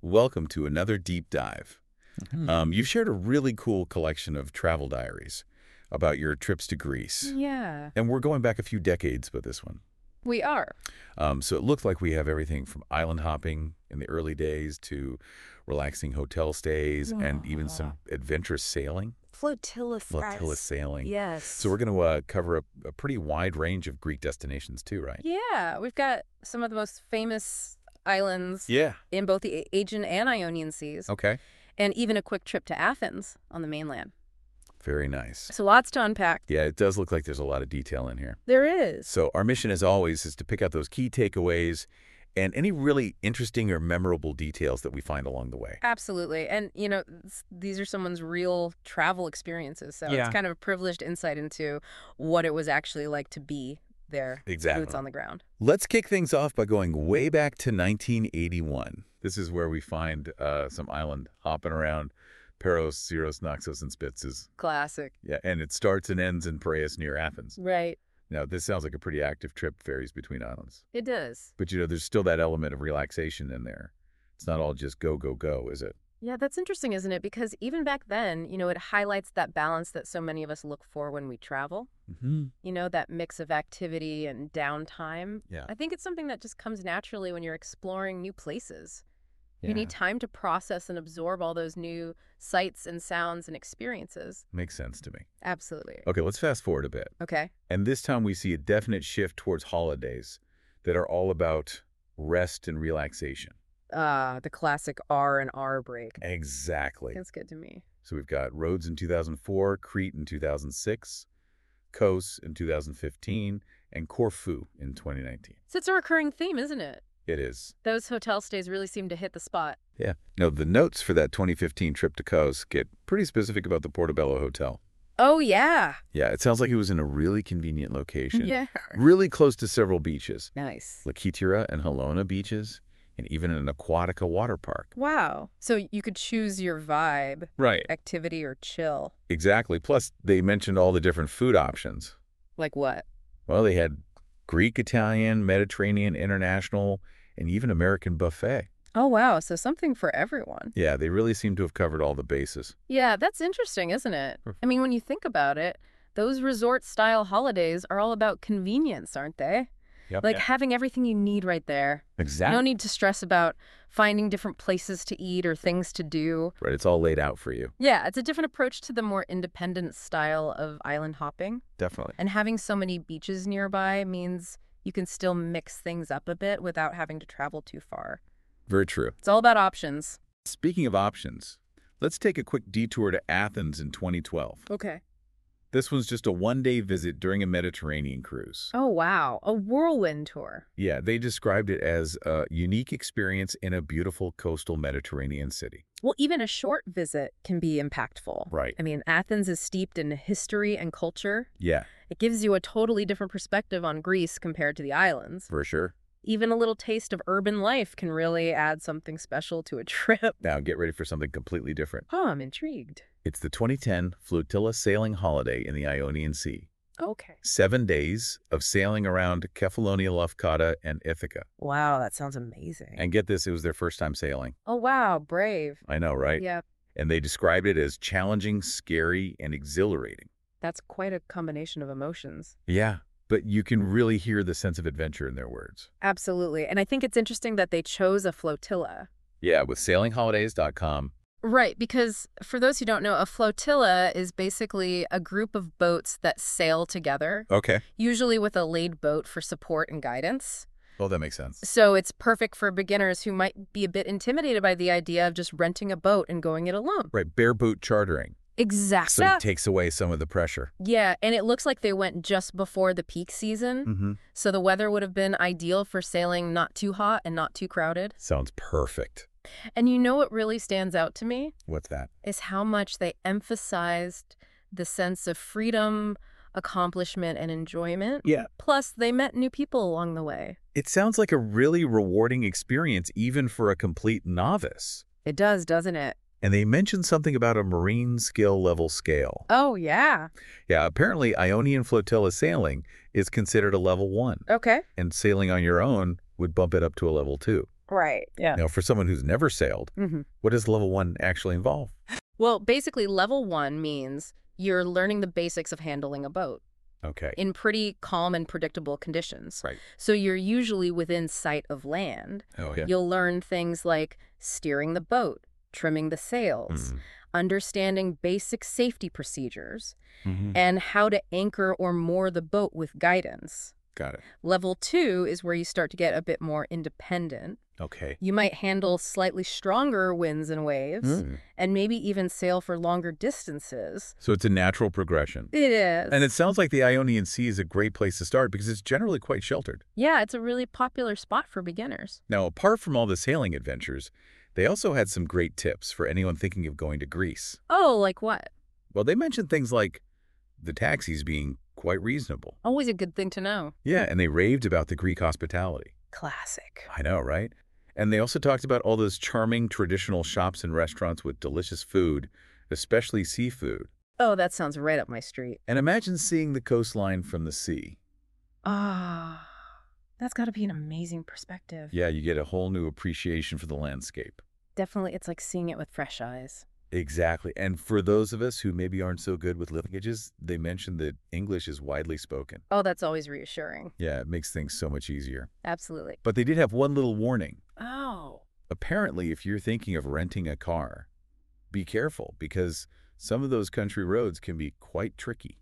welcome to another deep dive. Mhm. You've shared a really cool collection of travel diaries about your trips to Greece. Yeah, And we're going back a few decades with this one. we are. So it looks like we have everything from island hopping in the early days to relaxing hotel stays and even some adventurous sailing, Flotilla sailing. Yes. So we're going to cover a pretty wide range of Greek destinations too, right? Yeah, we've got some of the most famous islands Yeah. in both the Aegean and Ionian Seas, Okay. and even a quick trip to Athens on the mainland. Very nice. So lots to unpack. Yeah, it does look like there's a lot of detail in here. There is. So our mission, as always, is to pick out those key takeaways and any really interesting or memorable details that we find along the way. Absolutely. And, these are someone's real travel experiences. So Yeah. it's kind of a privileged insight into what it was actually like to be there, Exactly. boots on the ground. Let's kick things off by going way back to 1981. This is where we find some island hopping around, Paros, Syros, Naxos, and Spitzes. Classic. Yeah, and it starts and ends in Piraeus near Athens. Right. Now, this sounds like a pretty active trip, ferries between islands. It does. But, there's still that element of relaxation in there. It's not all just go, go, go, is it? Yeah, that's interesting, isn't it? Because even back then, it highlights that balance that so many of us look for when we travel. Mm-hmm. That mix of activity and downtime. Yeah. I think it's something that just comes naturally when you're exploring new places. Yeah. You need time to process and absorb all those new sights and sounds and experiences. Makes sense to me. Absolutely. Okay, let's fast forward a bit. Okay. And this time we see a definite shift towards holidays that are all about rest and relaxation. The classic R&R break. Exactly. That's good to me. So we've got Rhodes in 2004, Crete in 2006, Kos in 2015, and Corfu in 2019. So it's a recurring theme, isn't it? It is. Those hotel stays really seem to hit the spot. Yeah. Now, the notes for that 2015 trip to Kos get pretty specific about the Portobello Hotel. Oh, yeah. Yeah, it sounds like it was in a really convenient location. Yeah. Really close to several beaches. Nice. Lakitira and Halona beaches, and even an Aquatica water park. Wow. So you could choose your vibe, Right. activity or chill. Exactly. Plus, they mentioned all the different food options. Like what? Well, they had Greek, Italian, Mediterranean, international, and even American buffet. Oh, wow. So something for everyone. Yeah, they really seem to have covered all the bases. Yeah, that's interesting, isn't it? I mean, when you think about it, those resort-style holidays are all about convenience, aren't they? Yep. Like having everything you need right there. Exactly. No need to stress about finding different places to eat or things to do. Right, it's all laid out for you. Yeah, it's a different approach to the more independent style of island hopping. Definitely. And having so many beaches nearby means you can still mix things up a bit without having to travel too far. Very true. It's all about options. Speaking of options, let's take a quick detour to Athens in 2012. Okay. This one's just a one-day visit during a Mediterranean cruise. Oh, wow. A whirlwind tour. Yeah, they described it as a unique experience in a beautiful coastal Mediterranean city. Well, even a short visit can be impactful. Right. I mean, Athens is steeped in history and culture. Yeah, It gives you a totally different perspective on Greece compared to the islands. for sure. Even a little taste of urban life can really add something special to a trip. Now get ready for something completely different. Oh, I'm intrigued. It's the 2010 Flotilla sailing holiday in the Ionian Sea. Okay. 7 days of sailing around Kefalonia, Lefkada, and Ithaca. Wow, that sounds amazing. And get this, it was their first time sailing. Oh, wow, brave. I know, right? Yeah, And they described it as challenging, scary, and exhilarating. that's quite a combination of emotions. Yeah, but you can really hear the sense of adventure in their words. Absolutely. And I think it's interesting that they chose a flotilla. Yeah, with sailingholidays.com. Right, because for those who don't know, a flotilla is basically a group of boats that sail together, Okay. usually with a laid boat for support and guidance. Well, that makes sense. So it's perfect for beginners who might be a bit intimidated by the idea of just renting a boat and going it alone. Right, bare boat chartering. Exactly. So it takes away some of the pressure. Yeah, and it looks like they went just before the peak season, Mm-hmm. so the weather would have been ideal for sailing not too hot and not too crowded. Sounds perfect. And what really stands out to me What's that? is how much they emphasized the sense of freedom, accomplishment, and enjoyment. Yeah. Plus, they met new people along the way. It sounds like a really rewarding experience even for a complete novice. It does, doesn't it? And they mentioned something about a marine skill level scale. Oh, yeah. Yeah, apparently Ionian flotilla sailing is considered a level 1, Okay. and sailing on your own would bump it up to a level 2. Right. Yeah. Now, for someone who's never sailed, what does level 1 actually involve? Well, basically, level 1 means you're learning the basics of handling a boat Okay. in pretty calm and predictable conditions. Right. So you're usually within sight of land. Oh, yeah. You'll learn things like steering the boat, trimming the sails, understanding basic safety procedures, and how to anchor or moor the boat with guidance. Got it. Level 2 is where you start to get a bit more independent. Okay. You might handle slightly stronger winds and waves, and maybe even sail for longer distances. So it's a natural progression. It is. And it sounds like the Ionian Sea is a great place to start because it's generally quite sheltered. Yeah, it's a really popular spot for beginners. Now, apart from all the sailing adventures, they also had some great tips for anyone thinking of going to Greece. Oh, like what? Well, they mentioned things like the taxis being quite reasonable. Always a good thing to know. Yeah, and they raved about the Greek hospitality. Classic. I know, right? And they also talked about all those charming traditional shops and restaurants with delicious food, especially seafood. Oh, that sounds right up my street. And imagine seeing the coastline from the sea. Ah, that's got to be an amazing perspective. Yeah, you get a whole new appreciation for the landscape. Definitely, it's like seeing it with fresh eyes. Exactly. And for those of us who maybe aren't so good with languages, they mentioned that English is widely spoken. Oh, that's always reassuring. Yeah, it makes things so much easier. Absolutely. But they did have one little warning. Oh. Apparently, if you're thinking of renting a car, be careful because some of those country roads can be quite tricky.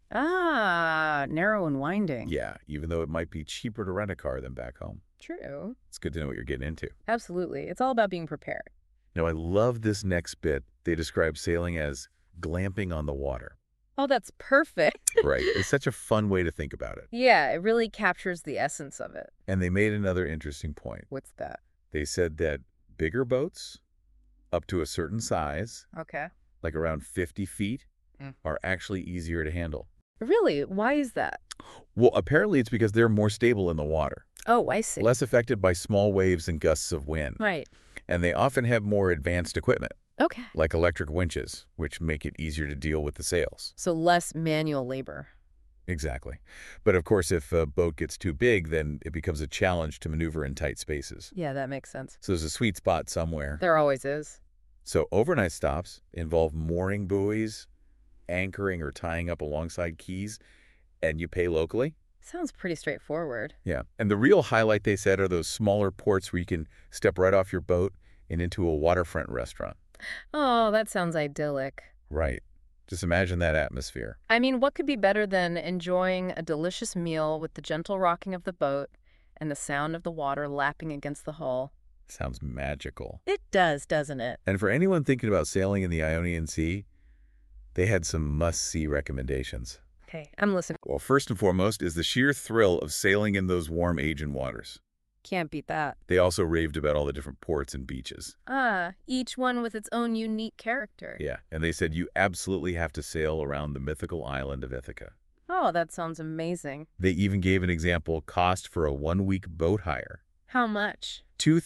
Ah, narrow and winding. Yeah, even though it might be cheaper to rent a car than back home. True. It's good to know what you're getting into. Absolutely. It's all about being prepared. Now, I love this next bit. They describe sailing as glamping on the water. Oh, that's perfect. Right. It's such a fun way to think about it. Yeah, it really captures the essence of it. And they made another interesting point. What's that? They said that bigger boats, up to a certain size, Okay. like around 50 feet, are actually easier to handle. Really? Why is that? Well, apparently it's because they're more stable in the water, Oh, I see. less affected by small waves and gusts of wind. Right. And they often have more advanced equipment, Okay. like electric winches, which make it easier to deal with the sails. So less manual labor. Exactly. But of course, if a boat gets too big, then it becomes a challenge to maneuver in tight spaces. Yeah, that makes sense. So there's a sweet spot somewhere. There always is. So overnight stops involve mooring buoys, anchoring or tying up alongside quays, and you pay locally. Sounds pretty straightforward. Yeah. And the real highlight, they said, are those smaller ports where you can step right off your boat and into a waterfront restaurant. Oh, that sounds idyllic. Right. Just imagine that atmosphere. I mean, what could be better than enjoying a delicious meal with the gentle rocking of the boat and the sound of the water lapping against the hull? Sounds magical. It does, doesn't it? And for anyone thinking about sailing in the Ionian Sea, they had some must-see recommendations. Okay, I'm listening. Well, first and foremost is the sheer thrill of sailing in those warm Aegean waters. Can't beat that. They also raved about all the different ports and beaches. Ah, each one with its own unique character. Yeah, and they said you absolutely have to sail around the mythical island of Ithaca. Oh, that sounds amazing. They even gave an example cost for a one-week boat hire. How much?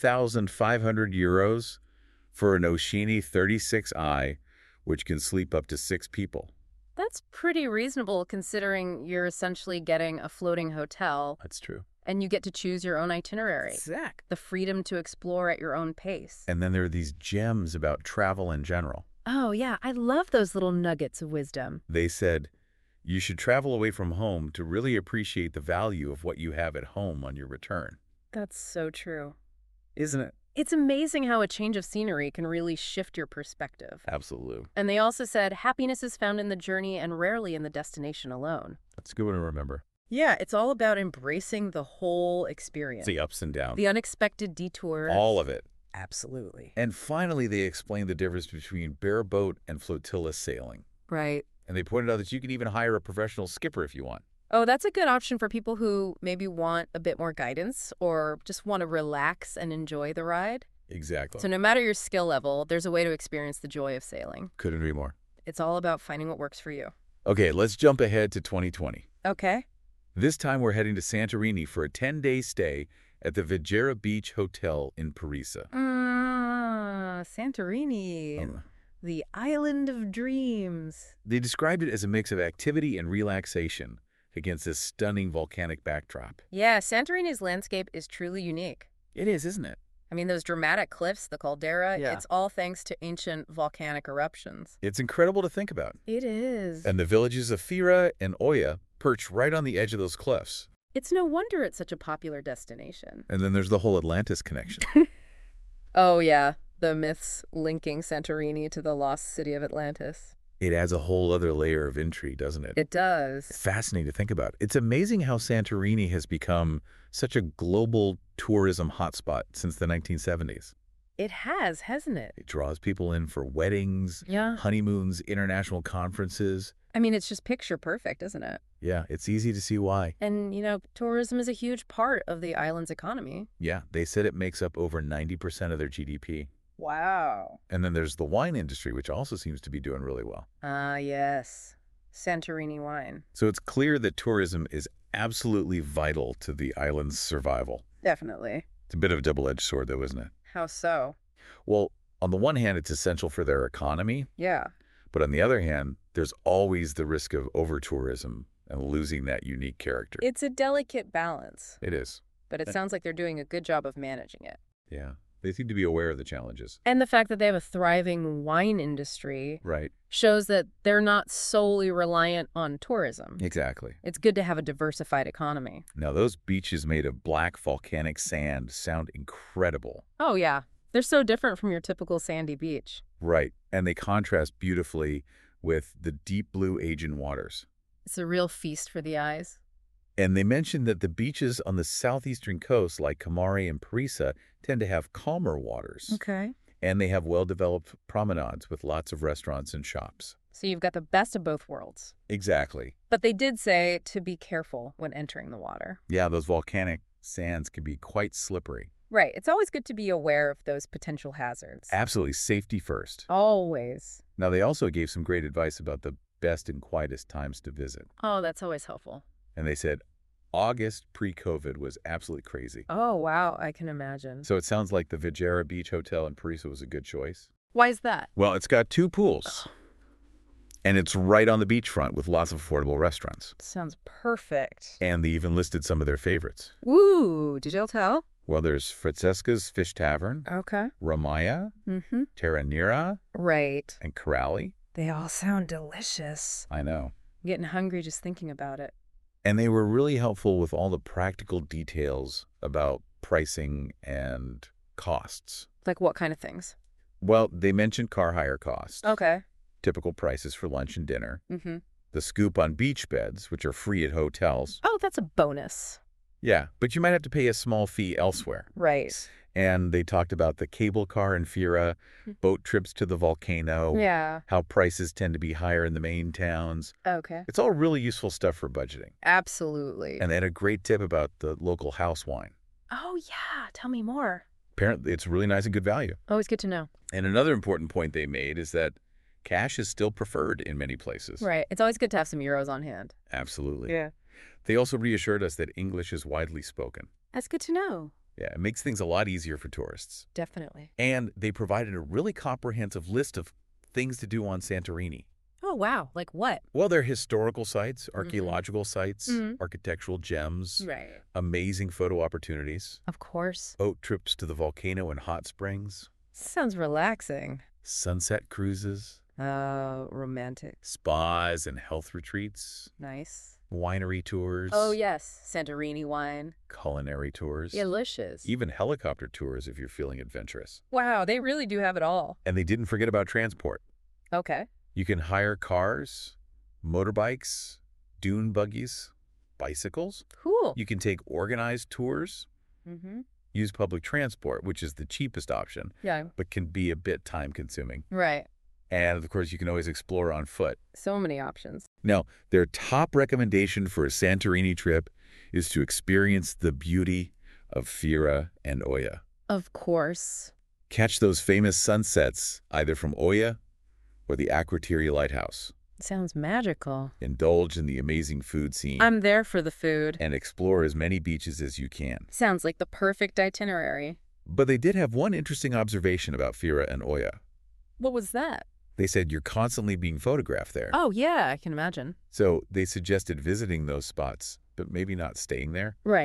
2,500 euros for an Oceanie 36i, which can sleep up to 6 people. That's pretty reasonable considering you're essentially getting a floating hotel That's true. and you get to choose your own itinerary. Exact. The freedom to explore at your own pace. And then there are these gems about travel in general. Oh, yeah, I love those little nuggets of wisdom. They said, you should travel away from home to really appreciate the value of what you have at home on your return. That's so true. Isn't it? It's amazing how a change of scenery can really shift your perspective. Absolutely. And they also said happiness is found in the journey and rarely in the destination alone. That's a good one to remember. Yeah, it's all about embracing the whole experience. The ups and downs. The unexpected detours. All of it. Absolutely. And finally, they explained the difference between bareboat and flotilla sailing. Right. And they pointed out that you can even hire a professional skipper if you want. Oh, that's a good option for people who maybe want a bit more guidance or just want to relax and enjoy the ride. Exactly. So no matter your skill level, there's a way to experience the joy of sailing. Couldn't agree more. It's all about finding what works for you. Okay, let's jump ahead to 2020. Okay. This time we're heading to Santorini for a 10-day stay at the Vegera Beach Hotel in Parisa. Santorini. Oh. The island of dreams. They described it as a mix of activity and relaxation against this stunning volcanic backdrop. Yeah, Santorini's landscape is truly unique. It is, isn't it? I mean, those dramatic cliffs, the caldera, Yeah. it's all thanks to ancient volcanic eruptions. It's incredible to think about. It is. And the villages of Fira and Oya perch right on the edge of those cliffs. It's no wonder it's such a popular destination. And then there's the whole Atlantis connection. Oh, yeah. The myths linking Santorini to the lost city of Atlantis. It adds a whole other layer of intrigue, doesn't it? It does. Fascinating to think about. It's amazing how Santorini has become such a global tourism hotspot since the 1970s. It has, hasn't it? It draws people in for weddings, Yeah. honeymoons, international conferences. I mean, it's just picture perfect, isn't it? Yeah, it's easy to see why. And, tourism is a huge part of the island's economy. Yeah, they said it makes up over 90% of their GDP. Wow. And then there's the wine industry, which also seems to be doing really well. Ah, yes. Santorini wine. So it's clear that tourism is absolutely vital to the island's survival. Definitely. It's a bit of a double-edged sword, though, isn't it? How so? Well, on the one hand, it's essential for their economy. Yeah. But on the other hand, there's always the risk of over-tourism and losing that unique character. It's a delicate balance, It is. but it sounds like they're doing a good job of managing it. Yeah. They seem to be aware of the challenges. And the fact that they have a thriving wine industry Right. shows that they're not solely reliant on tourism. Exactly. It's good to have a diversified economy. Now, those beaches made of black volcanic sand sound incredible. Oh, yeah. They're so different from your typical sandy beach. Right. And they contrast beautifully with the deep blue Aegean waters. It's a real feast for the eyes. And they mentioned that the beaches on the southeastern coast, like Kamari and Parisa, tend to have calmer waters. Okay. And they have well-developed promenades with lots of restaurants and shops. So you've got the best of both worlds. Exactly. But they did say to be careful when entering the water. Yeah, those volcanic sands can be quite slippery. Right. It's always good to be aware of those potential hazards. Absolutely, safety first. Always. Now, they also gave some great advice about the best and quietest times to visit. Oh, that's always helpful. And they said August pre-COVID was absolutely crazy. Oh, wow. I can imagine. So it sounds like the Vijera Beach Hotel in Parisa was a good choice. Why is that? Well, it's got 2 pools. And it's right on the beachfront with lots of affordable restaurants. Sounds perfect. And they even listed some of their favorites. Woo! Did you tell? Well, there's Francesca's Fish Tavern, Okay. Ramaya, Mm-hmm. Terra Nera, Right. and Corrali. They all sound delicious. I know. I'm getting hungry just thinking about it. And they were really helpful with all the practical details about pricing and costs. Like what kind of things? Well, they mentioned car hire costs, Okay. typical prices for lunch and dinner, Mm-hmm. the scoop on beach beds, which are free at hotels. Oh, that's a bonus. Yeah, but you might have to pay a small fee elsewhere. Right. And they talked about the cable car in Fira, boat trips to the volcano, Yeah. how prices tend to be higher in the main towns. Okay. It's all really useful stuff for budgeting. Absolutely. And they had a great tip about the local house wine. Oh, yeah. Tell me more. Apparently, it's really nice and good value. Always good to know. And another important point they made is that cash is still preferred in many places. Right. It's always good to have some euros on hand. Absolutely. Yeah. They also reassured us that English is widely spoken. That's good to know. Yeah, it makes things a lot easier for tourists. Definitely. And they provided a really comprehensive list of things to do on Santorini. Oh, wow. Like what? Well, they're historical sites, archaeological sites, Mhm. architectural gems, Right. amazing photo opportunities, Of course. boat trips to the volcano and hot springs, Sounds relaxing. sunset cruises, Romantic. spas and health retreats, Nice. winery tours, Oh, yes. Santorini wine. culinary tours, Delicious. even helicopter tours if you're feeling adventurous. Wow, they really do have it all. And they didn't forget about transport. Okay. You can hire cars, motorbikes, dune buggies, bicycles. Cool. You can take organized tours, Mm-hmm. use public transport, which is the cheapest option, Yeah. but can be a bit time-consuming. Right. And, of course, you can always explore on foot. So many options. Now, their top recommendation for a Santorini trip is to experience the beauty of Fira and Oya. Of course. Catch those famous sunsets either from Oya or the Akrotiri Lighthouse. Sounds magical. Indulge in the amazing food scene I'm there for the food. and explore as many beaches as you can. Sounds like the perfect itinerary. But they did have one interesting observation about Fira and Oya. What was that? They said you're constantly being photographed there. Oh, yeah, I can imagine. So they suggested visiting those spots, but maybe not staying there. Right.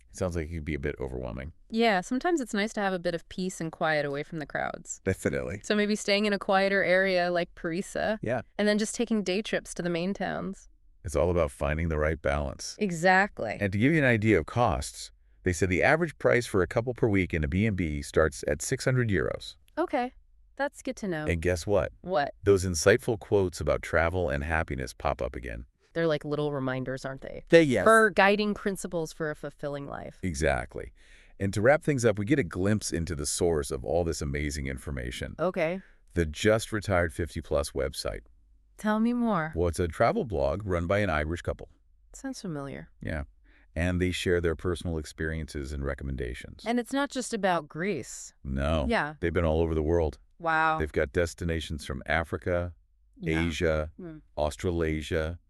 It sounds like it could be a bit overwhelming. Yeah, sometimes it's nice to have a bit of peace and quiet away from the crowds. Definitely. So maybe staying in a quieter area like Parisa, Yeah. and then just taking day trips to the main towns. It's all about finding the right balance. Exactly. And to give you an idea of costs, they said the average price for a couple per week in a B&B starts at 600 euros. Okay, that's good to know. And guess what? What? Those insightful quotes about travel and happiness pop up again. They're like little reminders, aren't they? Yes. For guiding principles for a fulfilling life. Exactly. And to wrap things up, we get a glimpse into the source of all this amazing information. Okay. The Just Retired 50 Plus website. Tell me more. Well, it's a travel blog run by an Irish couple. Sounds familiar. Yeah. And they share their personal experiences and recommendations. And it's not just about Greece. No. Yeah. They've been all over the world. Wow. They've got destinations from Africa, Yeah. Asia, Australasia,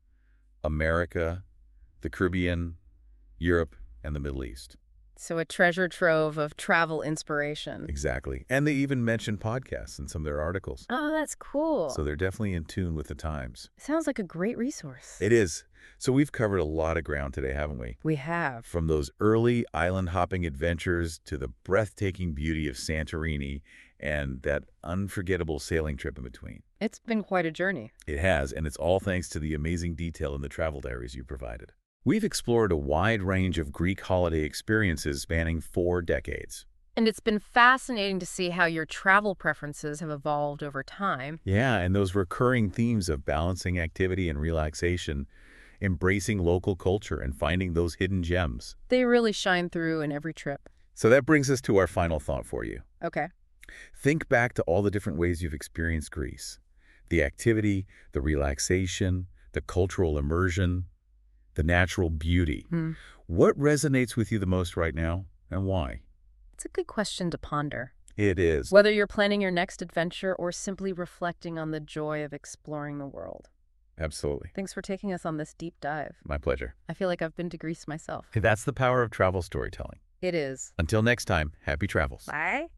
America, the Caribbean, Europe, and the Middle East. So a treasure trove of travel inspiration. Exactly. And they even mention podcasts in some of their articles. Oh, that's cool. So they're definitely in tune with the times. Sounds like a great resource. It is. So we've covered a lot of ground today, haven't we? We have. From those early island-hopping adventures to the breathtaking beauty of Santorini and that unforgettable sailing trip in between. It's been quite a journey. It has, and it's all thanks to the amazing detail in the travel diaries you provided. We've explored a wide range of Greek holiday experiences spanning 4 decades. And it's been fascinating to see how your travel preferences have evolved over time. Yeah, and those recurring themes of balancing activity and relaxation, embracing local culture, and finding those hidden gems. They really shine through in every trip. So that brings us to our final thought for you. Okay. Think back to all the different ways you've experienced Greece. The activity, the relaxation, the cultural immersion, the natural beauty. What resonates with you the most right now, and why? It's a good question to ponder. It is. Whether you're planning your next adventure or simply reflecting on the joy of exploring the world. Absolutely. Thanks for taking us on this deep dive. My pleasure. I feel like I've been to Greece myself. That's the power of travel storytelling. It is. Until next time, happy travels. Bye.